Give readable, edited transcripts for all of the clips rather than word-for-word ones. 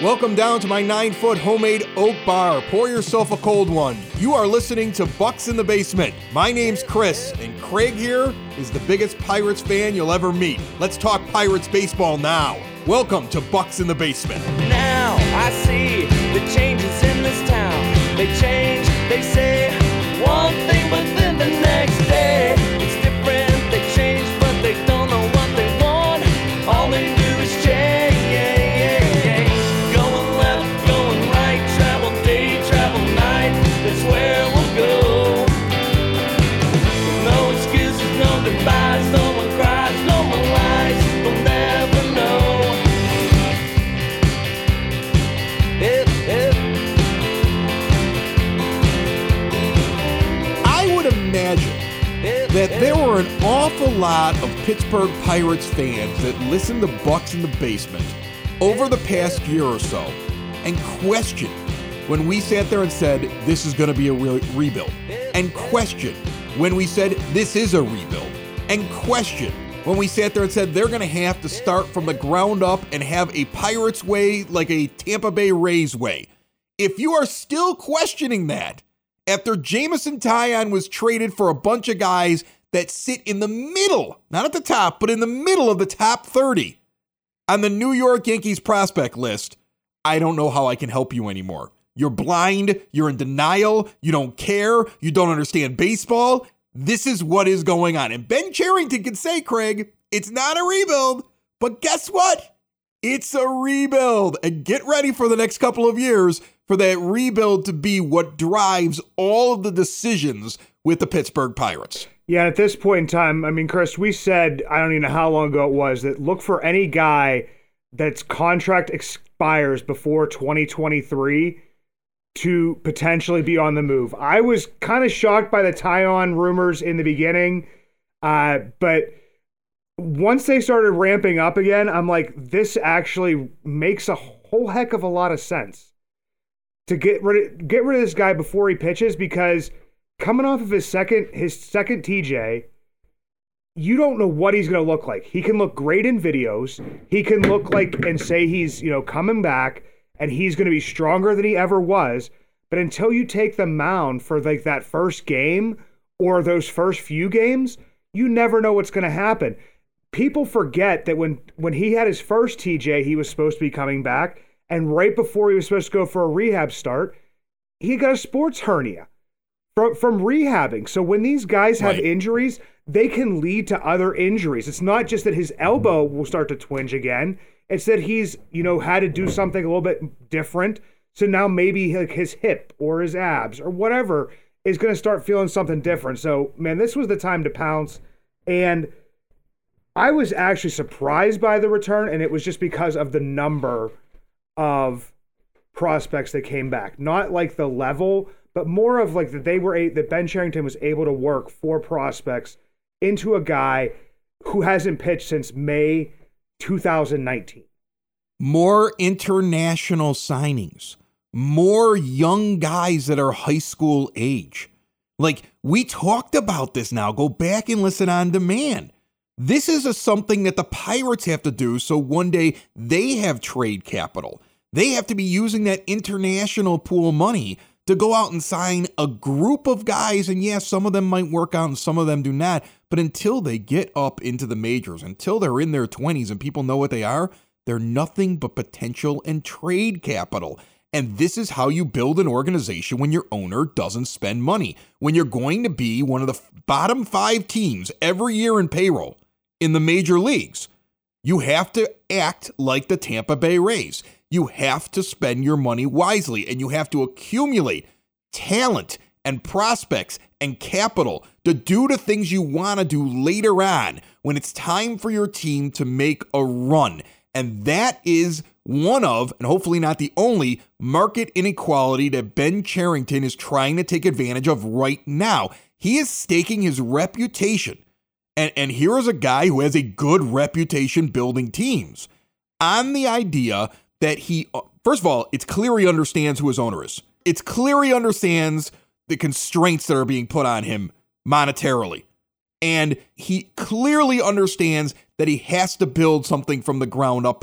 Welcome down to my 9-foot homemade oak bar. Pour yourself a cold one. You are listening to Bucks in the Basement. My name's Chris, and Craig here is the biggest Pirates fan you'll ever meet. Let's talk Pirates baseball now. Welcome to Bucks in the Basement. Now I see the changes in this town. They change, they say one thing, but then the next day it's different. They change, but they don't know what they want. All they do is change. Going left, going right, travel day, travel night. That's where we'll go. No excuses, no goodbyes, no one cries, no more lies. We'll never know. I would imagine that there were an awful lot of Pittsburgh Pirates fans that listened to Bucks in the Basement over the past year or so and questioned when we sat there and said, this is going to be a rebuild, and questioned when we said, this is a rebuild, and questioned when we sat there and said, they're going to have to start from the ground up and have a Pirates way like a Tampa Bay Rays way. If you are still questioning that, after Jameson Taillon was traded for a bunch of guys that sit in the middle, not at the top, but in the middle of the top 30 on the New York Yankees prospect list, I don't know how I can help you anymore. You're blind, you're in denial, you don't care, you don't understand baseball. This is what is going on. And Ben Cherington can say, Craig, it's not a rebuild, but guess what? It's a rebuild. And get ready for the next couple of years for that rebuild to be what drives all of the decisions with the Pittsburgh Pirates. Yeah, at this point in time, I mean, Chris, we said, I don't even know how long ago it was, that look for any guy that's contract expires before 2023 to potentially be on the move. I was kind of shocked by the Taillon rumors in the beginning, but once they started ramping up again, I'm like, this actually makes a whole heck of a lot of sense to get rid of this guy before he pitches, because coming off of his second TJ, you don't know what he's going to look like. He can look great in videos. He can look like and say he's, coming back and he's going to be stronger than he ever was. But until you take the mound for like that first game or those first few games, you never know what's going to happen. People forget that when he had his first TJ, he was supposed to be coming back. And right before he was supposed to go for a rehab start, he got a sports hernia from rehabbing. So when these guys have injuries, they can lead to other injuries. It's not just that his elbow will start to twinge again. It's that he's, had to do something a little bit different. So now maybe like his hip or his abs or whatever is going to start feeling something different. So, man, this was the time to pounce. And I was actually surprised by the return, and it was just because of the number of prospects that came back. Not like the level, but more of like that that Ben Cherington was able to work 4 prospects into a guy who hasn't pitched since May 2019. More international signings, more young guys that are high school age. Like, we talked about this now. Go back and listen on demand. This is something that the Pirates have to do so one day they have trade capital. They have to be using that international pool money to go out and sign a group of guys. And yes, some of them might work out and some of them do not. But until they get up into the majors, until they're in their 20s and people know what they are, they're nothing but potential and trade capital. And this is how you build an organization when your owner doesn't spend money. When you're going to be one of the bottom 5 teams every year in payroll in the major leagues, you have to act like the Tampa Bay Rays. You have to spend your money wisely, and you have to accumulate talent and prospects and capital to do the things you want to do later on when it's time for your team to make a run. And that is one of, and hopefully not the only, market inequality that Ben Cherington is trying to take advantage of right now. He is staking his reputation. And here is a guy who has a good reputation building teams on the idea that he, first of all, it's clear he understands who his owner is. It's clear he understands the constraints that are being put on him monetarily. And he clearly understands that he has to build something from the ground up here.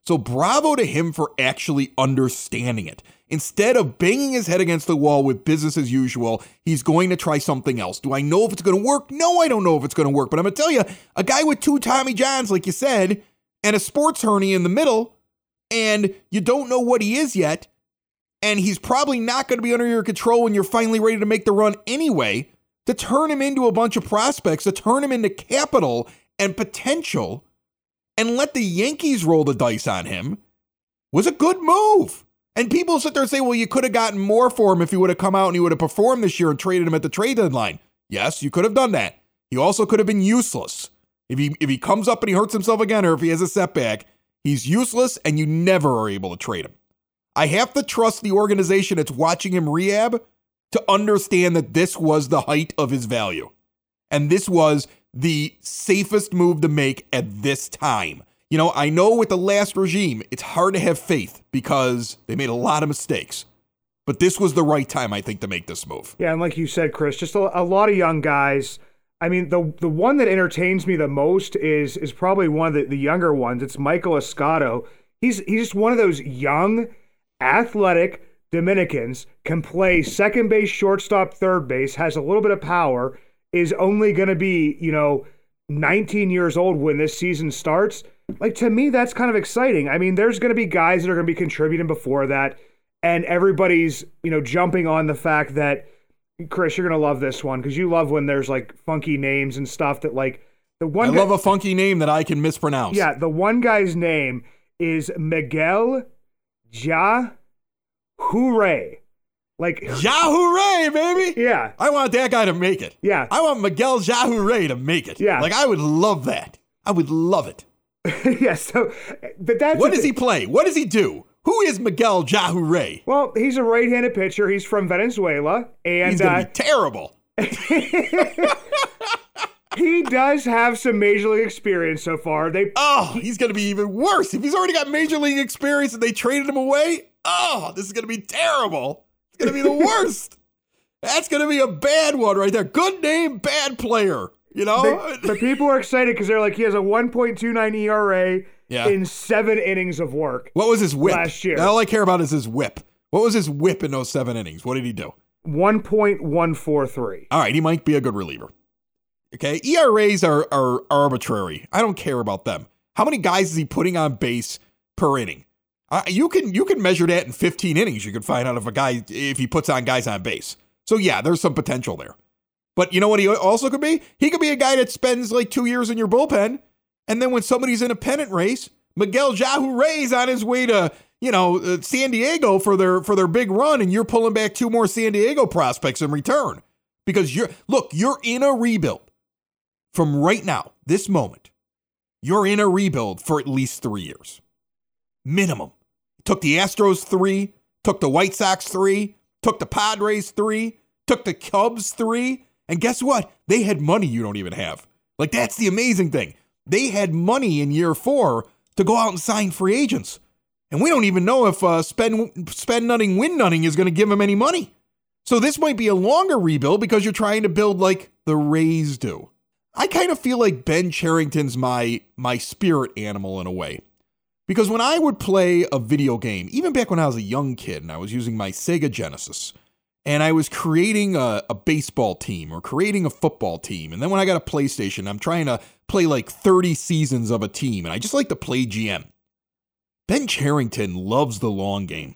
So bravo to him for actually understanding it. Instead of banging his head against the wall with business as usual, he's going to try something else. Do I know if it's going to work? No, I don't know if it's going to work. But I'm going to tell you, a guy with 2 Tommy Johns, like you said, and a sports hernia in the middle, and you don't know what he is yet, and he's probably not going to be under your control when you're finally ready to make the run anyway, to turn him into a bunch of prospects, to turn him into capital and potential, and let the Yankees roll the dice on him, was a good move. And people sit there and say, well, you could have gotten more for him if he would have come out and he would have performed this year and traded him at the trade deadline. Yes, you could have done that. He also could have been useless. If he comes up and he hurts himself again, or if he has a setback, he's useless and you never are able to trade him. I have to trust the organization that's watching him rehab to understand that this was the height of his value. And this was the safest move to make at this time. You know, I know with the last regime, it's hard to have faith because they made a lot of mistakes. But this was the right time, I think, to make this move. Yeah, and like you said, Chris, just a lot of young guys. I mean, the one that entertains me the most is probably one of the younger ones. It's Michael Escotto. He's just one of those young, athletic Dominicans, can play second base, shortstop, third base, has a little bit of power, is only going to be, 19 years old when this season starts. Like, to me, that's kind of exciting. I mean, there's going to be guys that are going to be contributing before that, and everybody's, jumping on the fact that, Chris, you're going to love this one because you love when there's, like, funky names and stuff that, like, the one. I love a funky name that I can mispronounce. Yeah, the one guy's name is Miguel Yajure. Like, Yajure, baby! Yeah. I want that guy to make it. Yeah. I want Miguel Yajure to make it. Yeah. Like, I would love that. I would love it. Yeah, so, but that's... What does he play? What does he do? Who is Miguel Yajure? Well, he's a right-handed pitcher. He's from Venezuela. And he's going to be terrible. He does have some major league experience so far. He's going to be even worse. If he's already got major league experience and they traded him away, this is going to be terrible. It's going to be the worst. That's going to be a bad one right there. Good name, bad player. The people are excited because they're like, he has a 1.29 ERA in 7 innings of work. What was his whip? Last year. All I care about is his whip. What was his whip in those 7 innings? What did he do? 1.143. All right, he might be a good reliever. Okay, ERAs are arbitrary. I don't care about them. How many guys is he putting on base per inning? You can measure that in 15 innings. You can find out if he puts on guys on base. So yeah, there's some potential there. But you know what he also could be? He could be a guy that spends like 2 years in your bullpen, and then when somebody's in a pennant race, Miguel Yajure's on his way to San Diego for their big run, and you're pulling back 2 more San Diego prospects in return because you're in a rebuild. From right now, this moment, you're in a rebuild for at least 3 years. Minimum. Took the Astros 3, took the White Sox 3, took the Padres 3, took the Cubs 3, and guess what? They had money you don't even have. Like, that's the amazing thing. They had money in year 4 to go out and sign free agents. And we don't even know if spend nothing, win nothing is going to give them any money. So this might be a longer rebuild because you're trying to build like the Rays do. I kind of feel like Ben Cherington's my spirit animal in a way. Because when I would play a video game, even back when I was a young kid and I was using my Sega Genesis, and I was creating a baseball team or creating a football team, and then when I got a PlayStation, I'm trying to play like 30 seasons of a team, and I just like to play GM. Ben Cherington loves the long game.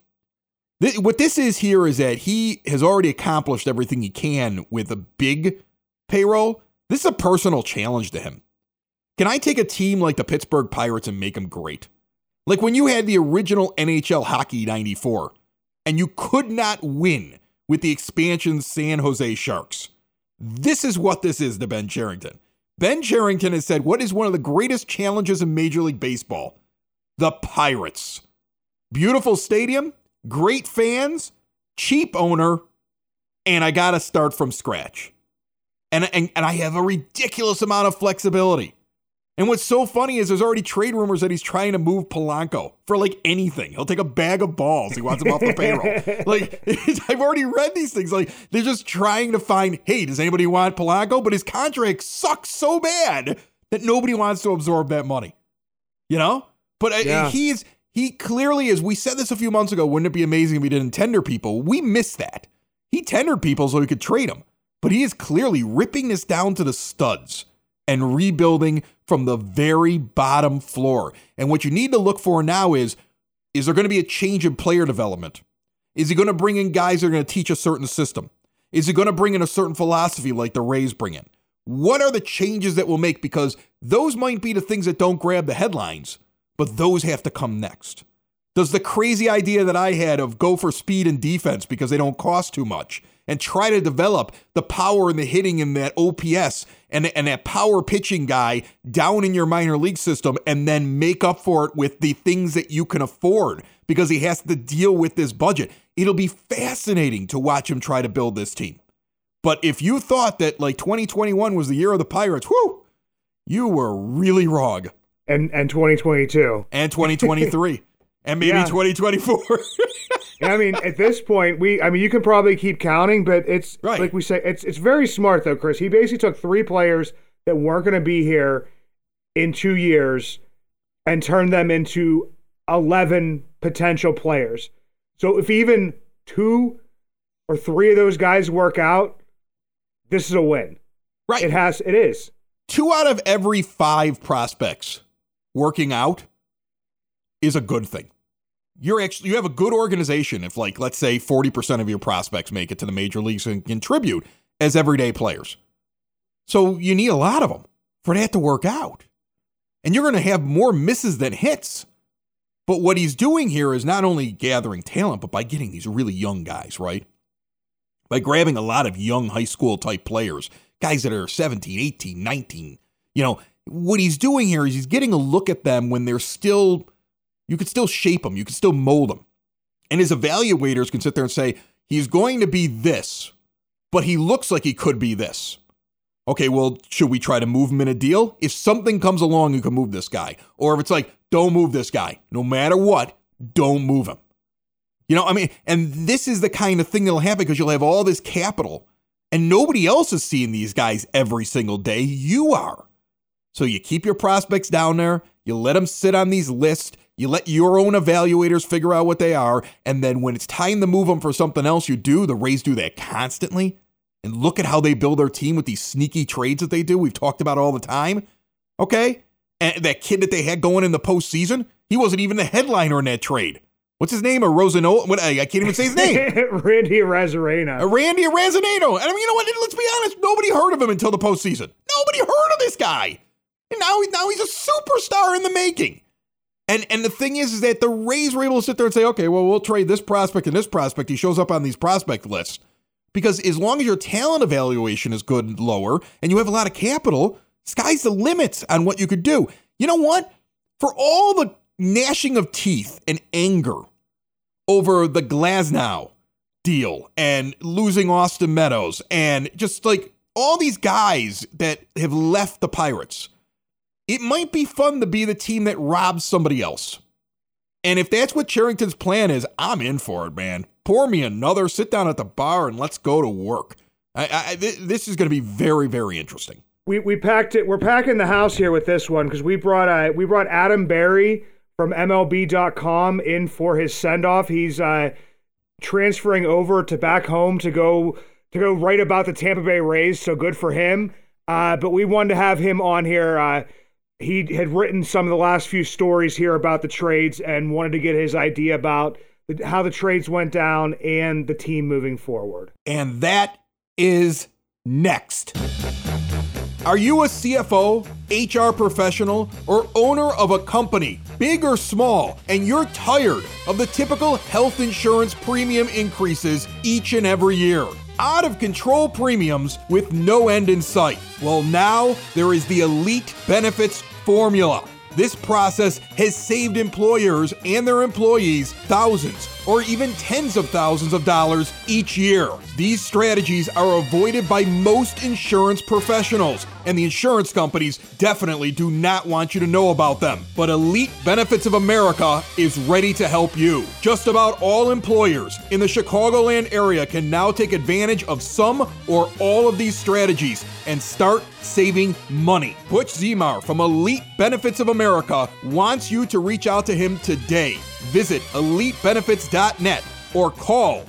What this is here is that he has already accomplished everything he can with a big payroll. This is a personal challenge to him. Can I take a team like the Pittsburgh Pirates and make them great? Like when you had the original NHL Hockey 94 and you could not win with the expansion San Jose Sharks. This is what this is to Ben Cherington. Ben Cherington has said, what is one of the greatest challenges in Major League Baseball? The Pirates. Beautiful stadium, great fans, cheap owner, and I got to start from scratch. And I have a ridiculous amount of flexibility. And what's so funny is there's already trade rumors that he's trying to move Polanco for like anything. He'll take a bag of balls. He wants him off the payroll. Like, I've already read these things. Like, they're just trying to find, hey, does anybody want Polanco? But his contract sucks so bad that nobody wants to absorb that money. But yeah. He clearly, as we said this a few months ago, wouldn't it be amazing if he didn't tender people? We missed that. He tendered people so he could trade them. But he is clearly ripping this down to the studs and rebuilding from the very bottom floor. And what you need to look for now is there going to be a change in player development? Is he going to bring in guys that are going to teach a certain system? Is he going to bring in a certain philosophy like the Rays bring in? What are the changes that we'll make? Because those might be the things that don't grab the headlines, but those have to come next. Does the crazy idea that I had of go for speed and defense because they don't cost too much and try to develop the power and the hitting in that OPS and that power pitching guy down in your minor league system and then make up for it with the things that you can afford because he has to deal with this budget? It'll be fascinating to watch him try to build this team. But if you thought that like 2021 was the year of the Pirates, whoo, you were really wrong. And 2022. And 2023. And maybe 2024. I mean, at this point, you can probably keep counting, but it's right. Like we say, it's very smart though, Chris. He basically took 3 players that weren't going to be here in 2 years and turned them into 11 potential players. So if even 2 or 3 of those guys work out, this is a win. Right. It is. 2 out of every 5 prospects working out is a good thing. You have a good organization if, like, let's say 40% of your prospects make it to the major leagues and contribute as everyday players. So you need a lot of them for that to work out. And you're going to have more misses than hits. But what he's doing here is not only gathering talent, but by getting these really young guys, right? By grabbing a lot of young high school type players, guys that are 17, 18, 19. You know, what he's doing here is he's getting a look at them when they're still, you could still shape them, you could still mold them. And his evaluators can sit there and say, he's going to be this, but he looks like he could be this. Okay, well, should we try to move him in a deal? If something comes along, you can move this guy. Or if it's like, don't move this guy. No matter what, don't move him. You know, I mean, and this is the kind of thing that'll happen because you'll have all this capital and nobody else is seeing these guys every single day. You are. So you keep your prospects down there. You let them sit on these lists. You let your own evaluators figure out what they are. And then when it's time to move them for something else, you do. The Rays do that constantly. And look at how they build their team with these sneaky trades that they do. We've talked about all the time. Okay? And that kid that they had going in the postseason, he wasn't even the headliner in that trade. What's his name? I can't even say his name. Randy Arozarena. Randy Arozarena. And I mean, you know what? Let's be honest. Nobody heard of him until the postseason. Nobody heard of this guy. And now he's a superstar in the making. And the thing is that the Rays were able to sit there and say, okay, well, we'll trade this prospect and this prospect. He shows up on these prospect lists. Because as long as your talent evaluation is good and lower and you have a lot of capital, sky's the limit on what you could do. You know what? For all the gnashing of teeth and anger over the Glasnow deal and losing Austin Meadows and just like all these guys that have left the Pirates, it might be fun to be the team that robs somebody else. And if that's what Cherington's plan is, I'm in for it, man. Pour me another, sit down at the bar, and let's go to work. This is going to be very, very interesting. We packed it. We're packing the house here with this one because we brought Adam Berry from MLB.com in for his send-off. He's transferring over to back home to go write about the Tampa Bay Rays, so good for him. But we wanted to have him on here. He had written some of the last few stories here about the trades and wanted to get his idea about how the trades went down and the team moving forward. And that is next. Are you a CFO, HR professional, or owner of a company, big or small, and you're tired of the typical health insurance premium increases each and every year? Out of control premiums with no end in sight. Well, now there is the Elite Benefits Formula. This process has saved employers and their employees thousands, or even tens of thousands of dollars each year. These strategies are avoided by most insurance professionals, and the insurance companies definitely do not want you to know about them. But Elite Benefits of America is ready to help you. Just about all employers in the Chicagoland area can now take advantage of some or all of these strategies and start saving money. Butch Zemar from Elite Benefits of America wants you to reach out to him today. Visit elitebenefits.net or call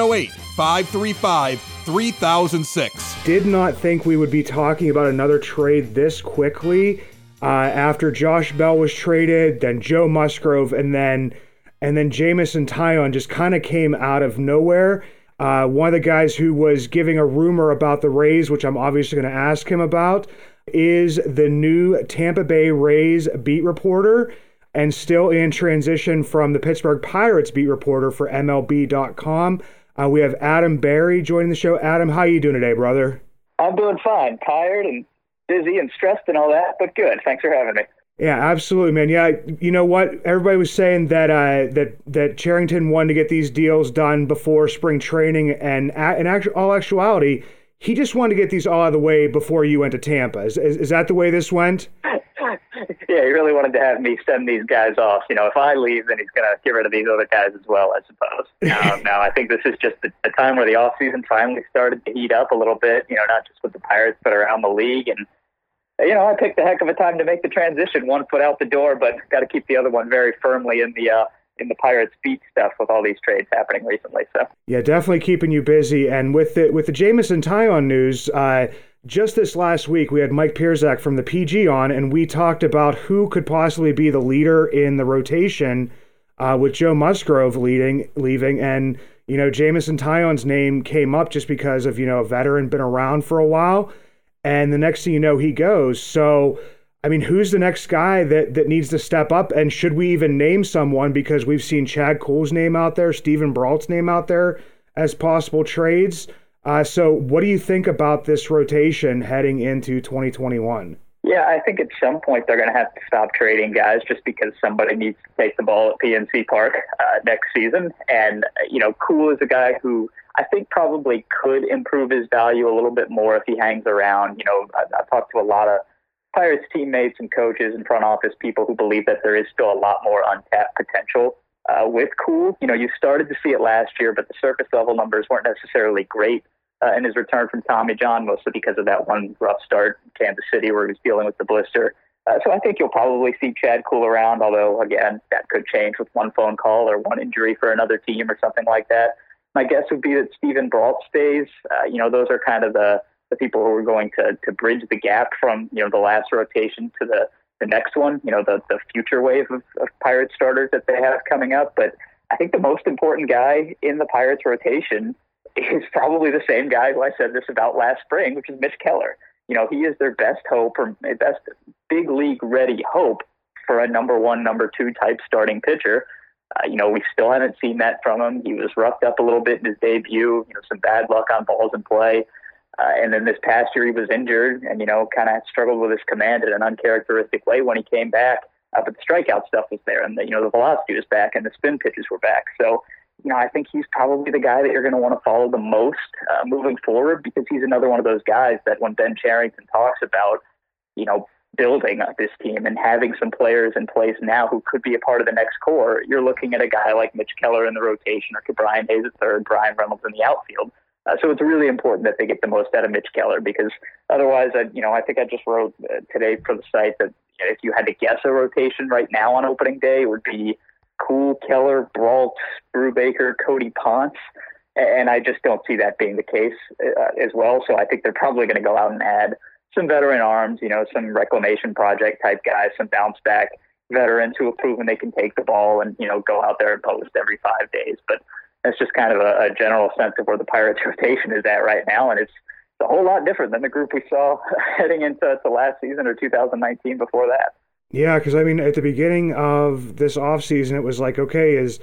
708-535-3006. Did not think we would be talking about another trade this quickly after Josh Bell was traded, then Joe Musgrove, and then Jameson Taillon just kind of came out of nowhere. One of the guys who was giving a rumor about the Rays, which I'm obviously going to ask him about, is the new Tampa Bay Rays beat reporter, and still in transition from the Pittsburgh Pirates beat reporter for MLB.com. We have Adam Berry joining the show. Adam, how you doing today, brother? I'm doing fine. Tired and busy and stressed and all that, but good. Thanks for having me. Yeah, absolutely, man. Yeah, you know what? Everybody was saying that that Cherington wanted to get these deals done before spring training, and in all actuality, he just wanted to get these all out of the way before you went to Tampa. Is that the way this went? Yeah, he really wanted to have me send these guys off. You know, if I leave, then he's going to get rid of these other guys as well, I suppose. Now, I think this is just the time where the offseason finally started to heat up a little bit, you know, not just with the Pirates, but around the league. And, you know, I picked a heck of a time to make the transition, one foot out the door, but got to keep the other one very firmly in the Pirates beat stuff with all these trades happening recently. So yeah, definitely keeping you busy. And with the Jameson Taillon news, just this last week, we had Mike Pierzak from the PG on, and we talked about who could possibly be the leader in the rotation with Joe Musgrove leaving. And, you know, Jameson Taillon's name came up just because of, you know, a veteran, been around for a while. And the next thing you know, he goes. So, I mean, who's the next guy that needs to step up? And should we even name someone? Because we've seen Chad Kuhl's name out there, Steven Brault's name out there as possible trades. So what do you think about this rotation heading into 2021? Yeah, I think at some point they're going to have to stop trading guys just because somebody needs to take the ball at PNC Park next season. And, you know, Kuhl is a guy who I think probably could improve his value a little bit more if he hangs around. You know, I've talked to a lot of Pirates teammates and coaches and front office people who believe that there is still a lot more untapped potential with Kuhl. You know, you started to see it last year, but the surface level numbers weren't necessarily great in his return from Tommy John, mostly because of that one rough start in Kansas City where he was dealing with the blister. So I think you'll probably see Chad Kuhl around, although, again, that could change with one phone call or one injury for another team or something like that. My guess would be that Steven Brault stays. You know, those are kind of the people who are going to bridge the gap from, you know, the last rotation to the next one, you know, the future wave of Pirates starters that they have coming up. But I think the most important guy in the Pirates rotation is probably the same guy who I said this about last spring, which is Mitch Keller. You know, he is their best hope or best big league ready hope for a number one, number two type starting pitcher. You know, we still haven't seen that from him. He was roughed up a little bit in his debut, you know, some bad luck on balls in play. And then this past year he was injured and, you know, kind of struggled with his command in an uncharacteristic way when he came back. But the strikeout stuff was there and, the velocity was back and the spin pitches were back. So, you know, I think he's probably the guy that you're going to want to follow the most moving forward because he's another one of those guys that when Ben Cherington talks about, you know, building up this team and having some players in place now who could be a part of the next core, you're looking at a guy like Mitch Keller in the rotation or Brian Hayes at third, Brian Reynolds in the outfield. So it's really important that they get the most out of Mitch Keller because otherwise, I think I just wrote today for the site that if you had to guess a rotation right now on opening day, it would be Kuhl, Keller, Brault, Brubaker, Cody Ponce. And I just don't see that being the case as well. So I think they're probably going to go out and add some veteran arms, you know, some reclamation project type guys, some bounce back veterans who have proven they can take the ball and, you know, go out there and post every 5 days. But that's just kind of a general sense of where the Pirates rotation is at right now. And it's a whole lot different than the group we saw heading into the last season or 2019 before that. Yeah, because, I mean, at the beginning of this offseason, it was like, okay, is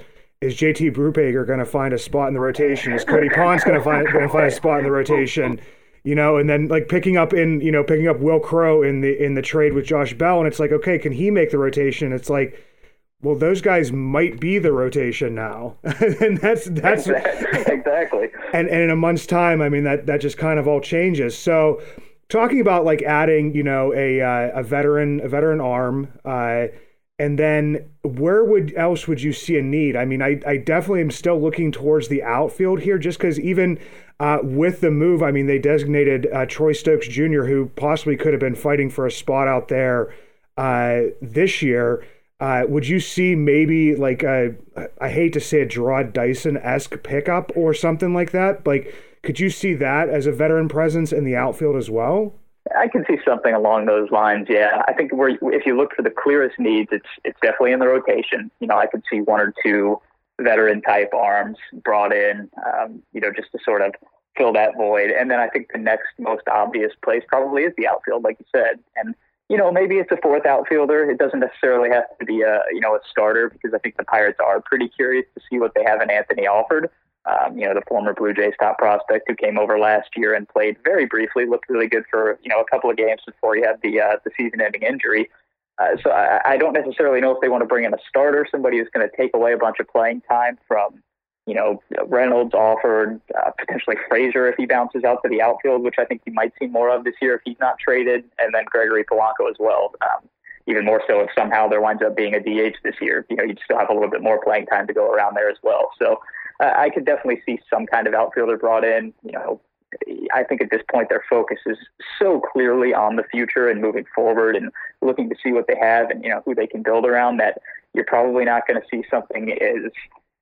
JT Brubaker going to find a spot in the rotation? Is Cody Ponce going to find a spot in the rotation? You know, and then like picking up Will Crow in the trade with Josh Bell, and it's like, okay, can he make the rotation? It's like, Well, those guys might be the rotation now, and that's exactly. And in a month's time, I mean that just kind of all changes. So, talking about like adding, a veteran arm, and then where else would you see a need? I mean, I definitely am still looking towards the outfield here, just because even with the move, I mean, they designated Troy Stokes Jr., who possibly could have been fighting for a spot out there this year. Would you see maybe like I hate to say a Gerard Dyson-esque pickup or something like that? Like, could you see that as a veteran presence in the outfield as well? I can see something along those lines. Yeah, I think if you look for the clearest needs, it's definitely in the rotation. I could see one or two veteran type arms brought in, just to sort of fill that void. And then I think the next most obvious place probably is the outfield, like you said. And maybe it's a fourth outfielder. It doesn't necessarily have to be a starter, because I think the Pirates are pretty curious to see what they have in Anthony Alford. The former Blue Jays top prospect who came over last year and played very briefly, looked really good for, a couple of games before he had the season-ending injury. So I don't necessarily know if they want to bring in a starter, somebody who's going to take away a bunch of playing time from, Reynolds, Alford, potentially Frazier if he bounces out to the outfield, which I think you might see more of this year if he's not traded, and then Gregory Polanco as well. Even more so if somehow there winds up being a DH this year. You'd still have a little bit more playing time to go around there as well. So I could definitely see some kind of outfielder brought in. I think at this point their focus is so clearly on the future and moving forward and looking to see what they have and, who they can build around, that you're probably not going to see something as,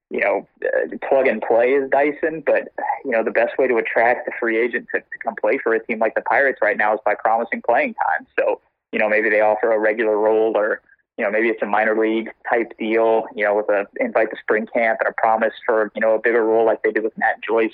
plug and play as Dyson. But, the best way to attract a free agent to come play for a team like the Pirates right now is by promising playing time. So, maybe they offer a regular role, or, maybe it's a minor league type deal, with a invite to spring camp and a promise for, a bigger role like they did with Matt Joyce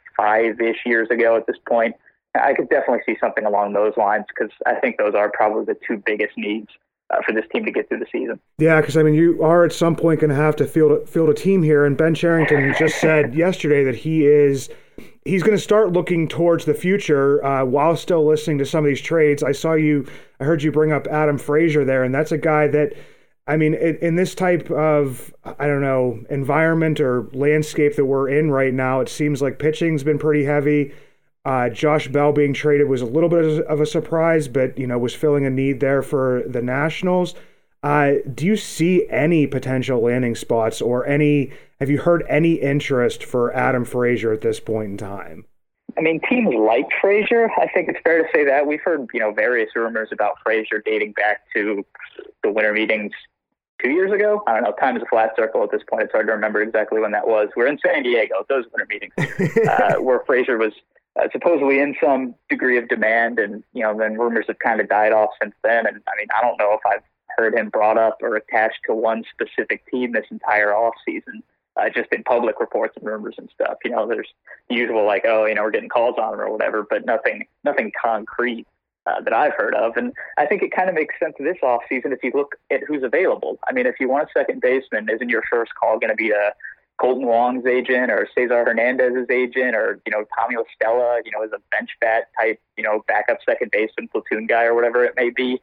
5-ish years ago at this point. I could definitely see something along those lines, because I think those are probably the two biggest needs for this team to get through the season. Yeah, because, I mean, you are at some point going to have to field a team here, and Ben Cherington just said yesterday that he's going to start looking towards the future while still listening to some of these trades. I heard you bring up Adam Frazier there, and that's a guy that, I mean, in this type of, environment or landscape that we're in right now, it seems like pitching's been pretty heavy. Josh Bell being traded was a little bit of a surprise, but, was filling a need there for the Nationals. Do you see any potential landing spots or have you heard any interest for Adam Frazier at this point in time? I mean, teams like Frazier, I think it's fair to say that. We've heard, various rumors about Frazier dating back to the winter meetings 2 years ago. I don't know. Time is a flat circle at this point. It's hard to remember exactly when that was. We're in San Diego, those winter meetings, where Frazier was supposedly in some degree of demand, and then rumors have kind of died off since then. And I mean, I don't know if I've heard him brought up or attached to one specific team this entire off season, just in public reports and rumors and stuff. There's the usual like, we're getting calls on him or whatever, but nothing concrete that I've heard of. And I think it kind of makes sense this off season if you look at who's available. I mean, if you want a second baseman, isn't your first call going to be Colton Wong's agent or Cesar Hernandez's agent, or, Tommy LaStella, as a bench bat type, backup second baseman, platoon guy or whatever it may be,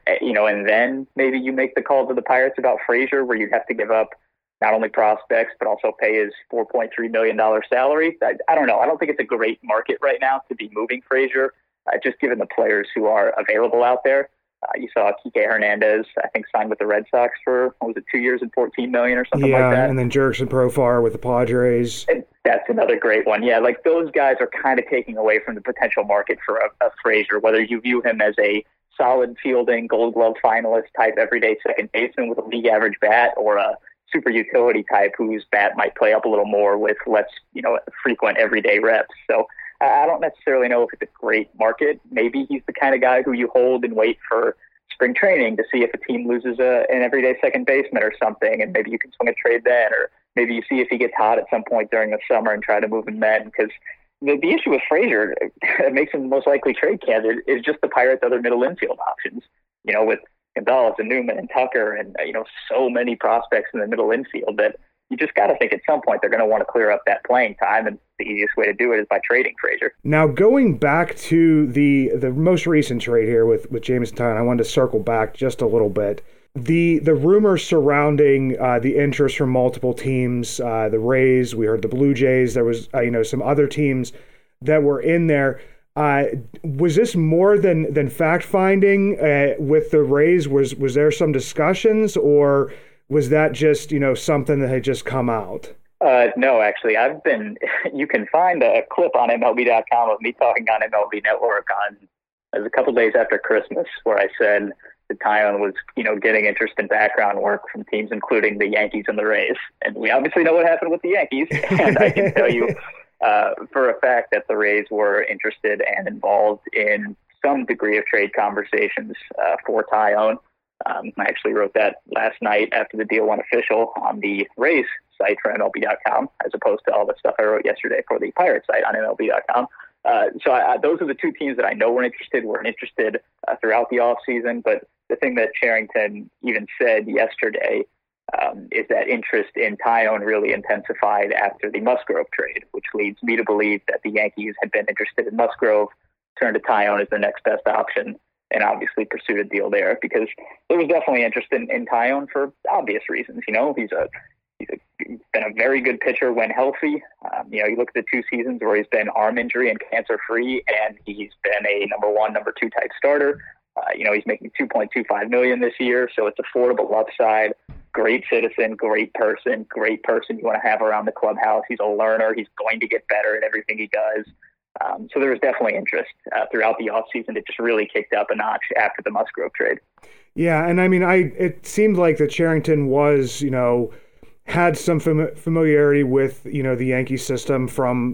and then maybe you make the call to the Pirates about Frazier, where you'd have to give up not only prospects, but also pay his $4.3 million salary. I don't know. I don't think it's a great market right now to be moving Frazier, just given the players who are available out there. You saw Kike Hernandez, I think, signed with the Red Sox for, 2 years and $14 million or something like that? Yeah, and then Jurickson Profar with the Padres. And that's another great one. Yeah, like those guys are kind of taking away from the potential market for a Frazier, whether you view him as a solid fielding, Gold Glove finalist type everyday second baseman with a league average bat, or a super utility type whose bat might play up a little more with less, frequent everyday reps. So I don't necessarily know if it's a great market. Maybe he's the kind of guy who you hold and wait for spring training to see if a team loses an everyday second baseman or something, and maybe you can swing a trade then, or maybe you see if he gets hot at some point during the summer and try to move him then. Because the issue with Frazier that makes him the most likely trade candidate is just the Pirates' other middle infield options, with Gonzalez and Newman and Tucker and, so many prospects in the middle infield that you just got to think at some point they're going to want to clear up that playing time, and the easiest way to do it is by trading Frazier. Now, going back to the most recent trade here with Jameson Taillon, I wanted to circle back just a little bit. the rumors surrounding the interest from multiple teams, the Rays, we heard the Blue Jays, there was some other teams that were in there. Was this more than fact finding with the Rays? Was there some discussions, or was that just something that had just come out? No, actually, you can find a clip on MLB.com of me talking on MLB Network it was a couple days after Christmas, where I said that Taillon was, getting interest in background work from teams including the Yankees and the Rays. And we obviously know what happened with the Yankees. And I can tell you for a fact that the Rays were interested and involved in some degree of trade conversations for Taillon. I actually wrote that last night after the deal went official on the Rays site for MLB.com, as opposed to all the stuff I wrote yesterday for the Pirates site on MLB.com. Those are the two teams that I know were interested throughout the offseason. But the thing that Cherington even said yesterday is that interest in Taillon really intensified after the Musgrove trade, which leads me to believe that the Yankees had been interested in Musgrove, turned to Taillon as their next best option, and obviously pursued a deal there, because there was definitely interest in Taillon for obvious reasons. He's been a very good pitcher when healthy. You look at the 2 seasons where he's been arm injury and cancer free, and he's been a number 1, number 2 type starter. He's making $2.25 million this year, so it's affordable upside. Great citizen, great person you want to have around the clubhouse. He's a learner. He's going to get better at everything he does. So there was definitely interest throughout the offseason. It just really kicked up a notch after the Musgrove trade. Yeah, and I mean, it seemed like that Cherington was, had some familiarity with, the Yankee system from,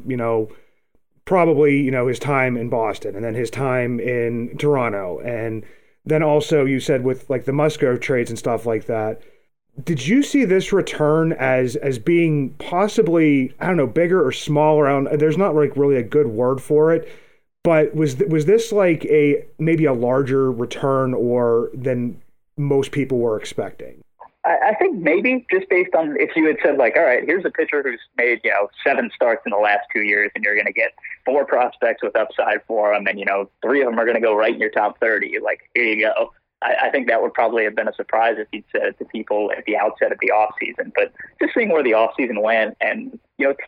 probably, his time in Boston and then his time in Toronto. And then also you said with like the Musgrove trades and stuff like that. Did you see this return as being possibly, I don't know, bigger or smaller? There's not like really a good word for it, but was this like maybe a larger return or than most people were expecting? I think maybe just based on if you had said like, all right, here's a pitcher who's made 7 starts in the last 2 years, and you're going to get 4 prospects with upside for them, and 3 of them are going to go right in your top 30. Like, here you go. I think that would probably have been a surprise if you'd said it to people at the outset of the offseason. But just seeing where the offseason went, and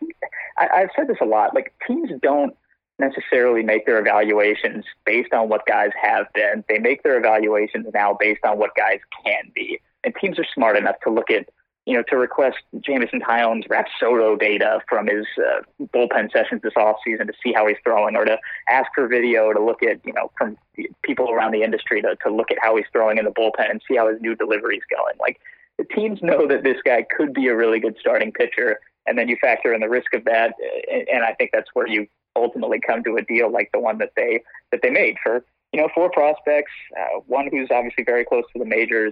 I've said this a lot. Like, teams don't necessarily make their evaluations based on what guys have been. They make their evaluations now based on what guys can be. And teams are smart enough to look at, to request Jameson Taillon's Rapsodo data from his bullpen sessions this offseason to see how he's throwing, or to ask for video to look at, from people around the industry to look at how he's throwing in the bullpen and see how his new delivery is going. Like, the teams know that this guy could be a really good starting pitcher, and then you factor in the risk of that, and I think that's where you ultimately come to a deal like the one that they made for 4 prospects, one who's obviously very close to the majors,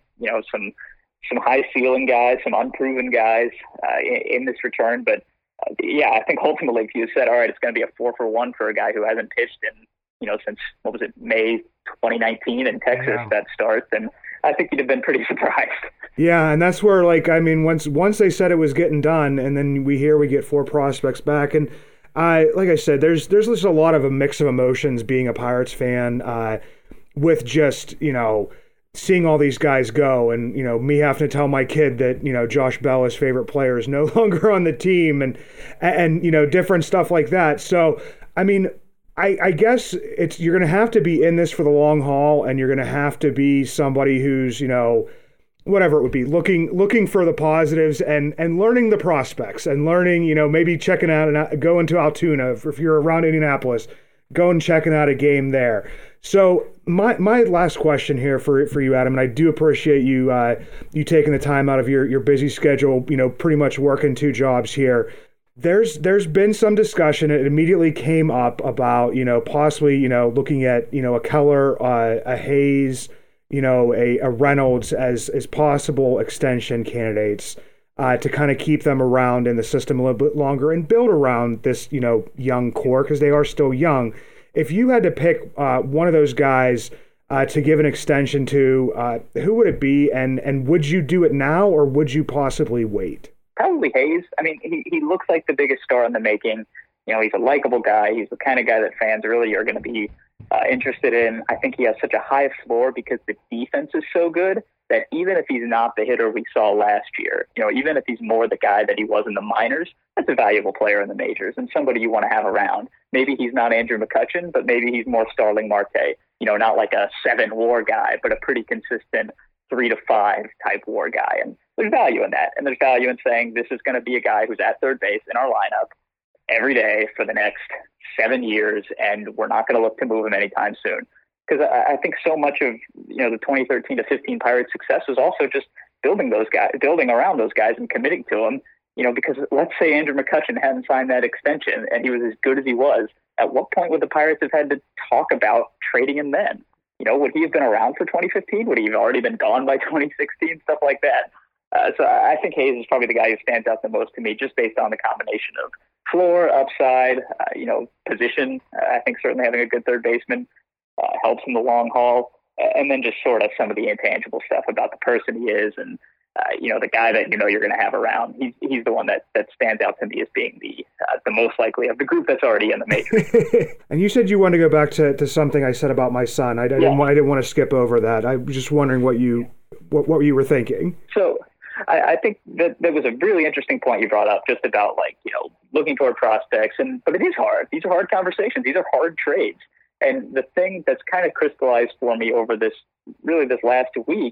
some high ceiling guys, some unproven guys in this return. But I think ultimately if you said, all right, it's going to be a 4-for-1 for a guy who hasn't pitched in, since, May 2019 in Texas, that starts, and I think you'd have been pretty surprised. Yeah, and that's where, once they said it was getting done, and then we get 4 prospects back, and like I said, there's just a lot of a mix of emotions being a Pirates fan, with just, seeing all these guys go, and, me having to tell my kid that, Josh Bell, his favorite player, is no longer on the team, and different stuff like that. So, I mean, I guess you're going to have to be in this for the long haul, and you're going to have to be somebody who's, whatever it would be, looking for the positives and learning the prospects, and learning, maybe checking out and going to Altoona if you're around Indianapolis, go and checking out a game there. So my last question here for you, Adam, and I do appreciate you taking the time out of your busy schedule, pretty much working 2 jobs here. There's been some discussion. It immediately came up about, possibly, looking at, a Keller, a Hayes, a Reynolds as possible extension candidates to kind of keep them around in the system a little bit longer and build around this, young core, because they are still young. If you had to pick one of those guys to give an extension to, who would it be? And would you do it now, or would you possibly wait? Probably Hayes. I mean, he looks like the biggest star in the making. He's a likable guy. He's the kind of guy that fans really are going to be interested in. I think he has such a high floor because the defense is so good that even if he's not the hitter we saw last year, even if he's more the guy that he was in the minors, that's a valuable player in the majors and somebody you want to have around. Maybe he's not Andrew McCutchen, but maybe he's more Starling Marte, not like a 7 WAR guy, but a pretty consistent 3 to 5 type WAR guy. And there's value in that. And there's value in saying this is going to be a guy who's at third base in our lineup every day for the next 7 years, and we're not going to look to move him anytime soon. Because I think so much of the 2013 to 15 Pirates' success was also just building around those guys and committing to them. Because let's say Andrew McCutchen hadn't signed that extension and he was as good as he was, at what point would the Pirates have had to talk about trading him then? Would he have been around for 2015? Would he have already been gone by 2016? Stuff like that. So I think Hayes is probably the guy who stands out the most to me, just based on the combination of floor, upside, position. I think certainly having a good third baseman helps in the long haul, and then just sort of some of the intangible stuff about the person he is, and the guy that you're going to have around. He's the one that stands out to me as being the most likely of the group that's already in the majors. And you said you wanted to go back to something I said about my son. I didn't want to skip over that. I was just wondering what you were thinking. So I think that was a really interesting point you brought up, just about looking toward prospects, but it is hard. These are hard conversations. These are hard trades. And the thing that's kind of crystallized for me over this last week,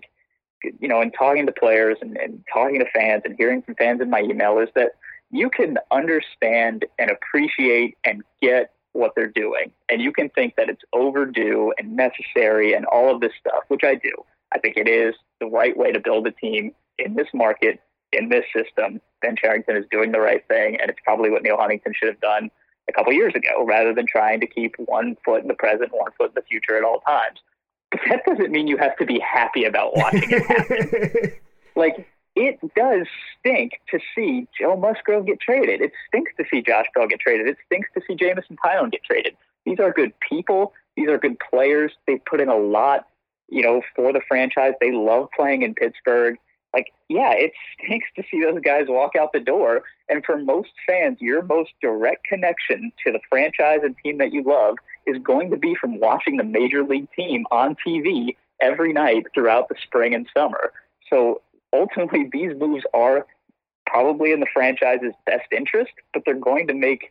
in talking to players and talking to fans and hearing from fans in my email, is that you can understand and appreciate and get what they're doing. And you can think that it's overdue and necessary and all of this stuff, which I do. I think it is the right way to build a team in this market, in this system. Ben Cherington is doing the right thing, and it's probably what Neil Huntington should have done a couple years ago, rather than trying to keep one foot in the present, 1 foot in the future at all times. But that doesn't mean you have to be happy about watching it happen. It does stink to see Joe Musgrove get traded. It stinks to see Josh Bell get traded. It stinks to see Jameson Taillon get traded. These are good people. These are good players. They put in a lot, for the franchise. They love playing in Pittsburgh. It stinks to see those guys walk out the door. And for most fans, your most direct connection to the franchise and team that you love is going to be from watching the major league team on TV every night throughout the spring and summer. So ultimately, these moves are probably in the franchise's best interest, but they're going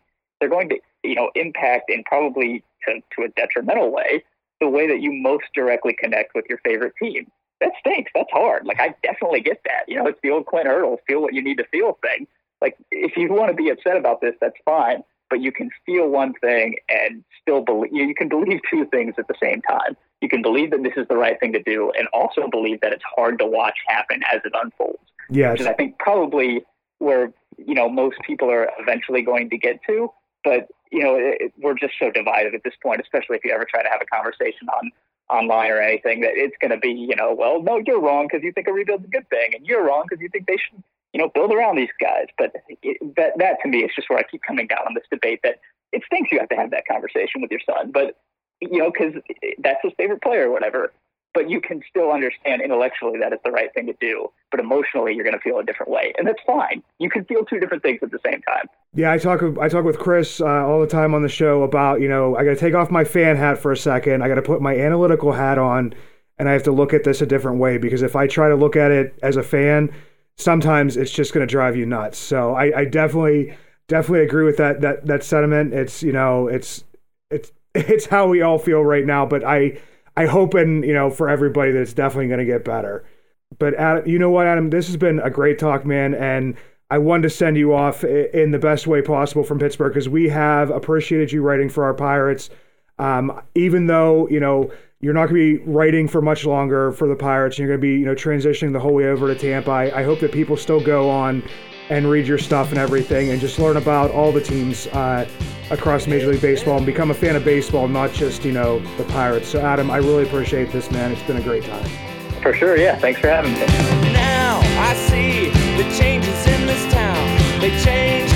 to impact in probably to a detrimental way the way that you most directly connect with your favorite team. That stinks. That's hard. I definitely get that. It's the old Clint Hurdle, feel what you need to feel thing. If you want to be upset about this, that's fine. But you can feel one thing and still believe. You can believe two things at the same time. You can believe that this is the right thing to do, and also believe that it's hard to watch happen as it unfolds. Yes. Which is, I think, probably where most people are eventually going to get to. But we're just so divided at this point, especially if you ever try to have a conversation online or anything, that it's going to be, well, no, you're wrong because you think a rebuild's a good thing, and you're wrong because you think they should, build around these guys. But that to me is just where I keep coming down on this debate, that it stinks you have to have that conversation with your son, but, because that's his favorite player or whatever. But you can still understand intellectually that it's the right thing to do, but emotionally you're going to feel a different way, and that's fine. You can feel two different things at the same time. Yeah, I talk with Chris all the time on the show about, I got to take off my fan hat for a second. I got to put my analytical hat on, and I have to look at this a different way, because if I try to look at it as a fan, sometimes it's just going to drive you nuts. So I definitely agree with that sentiment. It's how we all feel right now, but I hope, and for everybody, that it's definitely going to get better. But Adam, you know what, Adam, this has been a great talk, man, and I wanted to send you off in the best way possible from Pittsburgh, because we have appreciated you writing for our Pirates. Even though you're not going to be writing for much longer for the Pirates, and you're going to be transitioning the whole way over to Tampa, I hope that people still go on and read your stuff and everything, and just learn about all the teams across Major League Baseball, and become a fan of baseball, not just, the Pirates. So, Adam, I really appreciate this, man. It's been a great time. For sure, yeah. Thanks for having me. Now I see the changes in this town. They change